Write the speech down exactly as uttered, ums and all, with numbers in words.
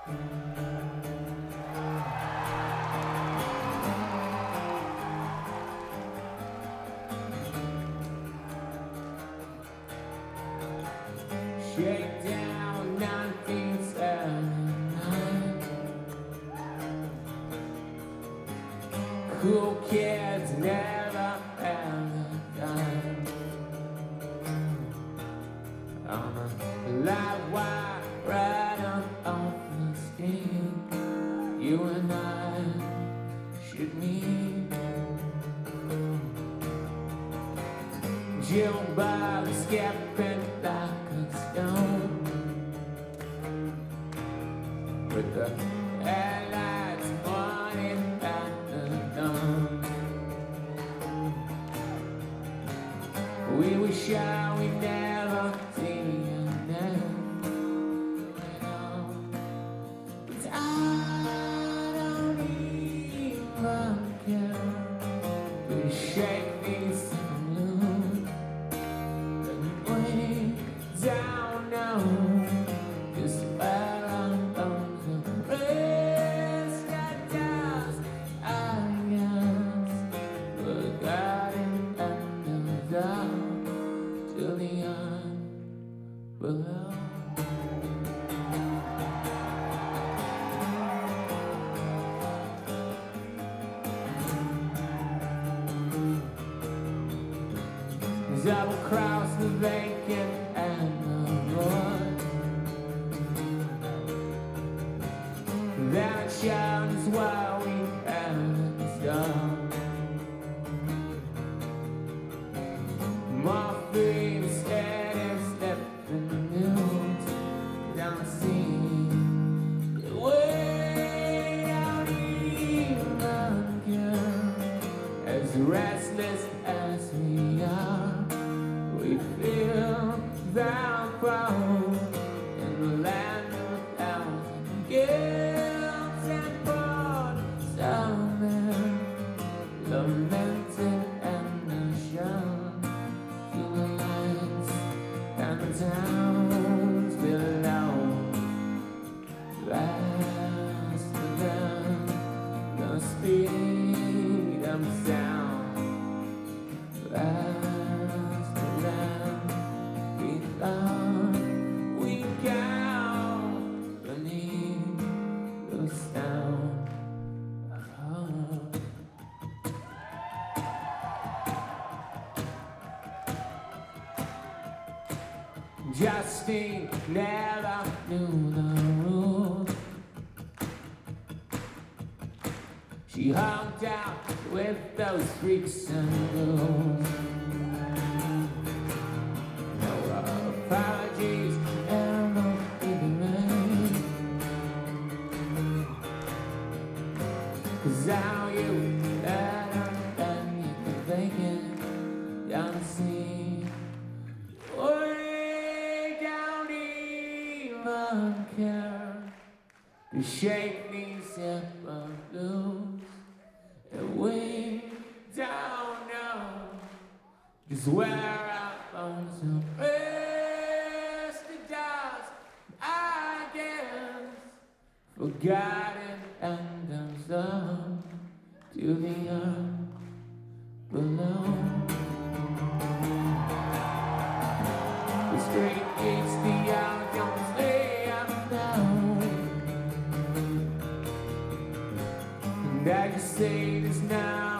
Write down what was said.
Shakedown nineteen seventy-nine. Cool kids never ever done. I'm a live wire right on off the street. You and I should meet. Jill Bob skipping like a stone, with the headlights pointing at the dawn. We wish I we never see you now. But I don't even care to shake these balloons and way down now. Just where I'm going to rest that dust, I guess. Forgotten under the till the end below. Double cross the vacant and the road. That child is why we haven't done. Morphine is steady, stepping news down the scene. Way down even care, as restless as we are. We feel down proud in the land of a thousand guilt and blood. Some men lamented and ashamed to the lights and the towns below. Last of them, the speed of sound. Last we count beneath the sound of hope. Justine never knew the rules. She hung out with those freaks and ghouls. Apologies and no even rain. Cause how you let them and you can fake it down the scene. We don't even care to shake these simple blues. And we don't know just where our bones are. Forgotten and undone to the earth below. The street eats the young, don't stay up now. And I can say this now.